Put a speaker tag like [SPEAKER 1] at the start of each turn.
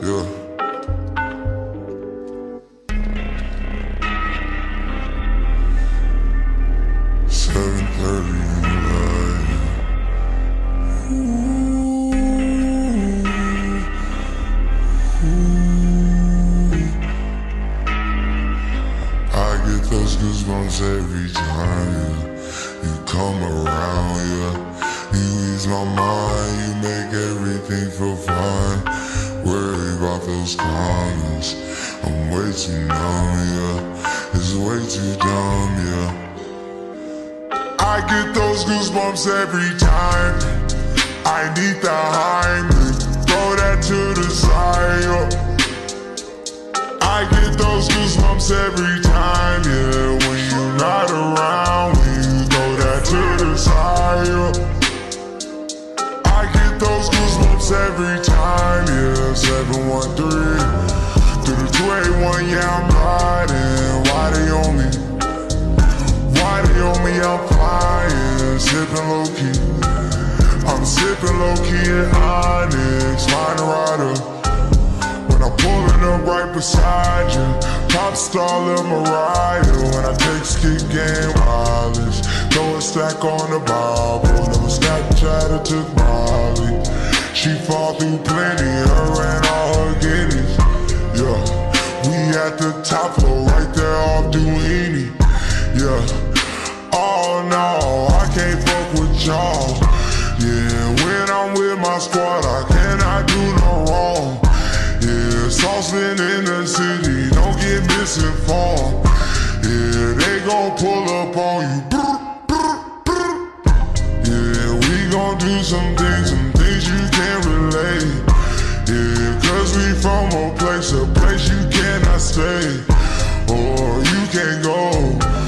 [SPEAKER 1] Yeah. 7:30 I get those goosebumps every time you come around, yeah. You ease my mind, you make everything feel fine. Worry about those comments, I'm way too numb, yeah. It's way too dumb, yeah. I get those goosebumps every time I need the Heimlich, throw that to the side, yeah. I get those goosebumps every time, yeah. When you're not around, when you throw that to the side, yeah. I get those goosebumps every time, yeah. 713 through the 281, yeah, I'm riding. Why they on me? Why they on me? I'm flying, sipping low key. I'm sipping low key in Onyx, find a rider. When I'm pulling up right beside you, pop star Lil Mariah. When I take skit game wireless, throw a stack on the Bible. Never Snapchat or took Molly. She fall through plenty, her and all her guineas. Yeah, we at the top floor, right there off Duini. Yeah, oh no, I can't fuck with y'all. Yeah, when I'm with my squad, I cannot do no wrong. Yeah, saucemen in the city, don't get misinformed. Yeah, they gon' pull up on you. Yeah, we gon' do some things you can't relate. Yeah, cause we from a place you cannot stay. Or you can't go.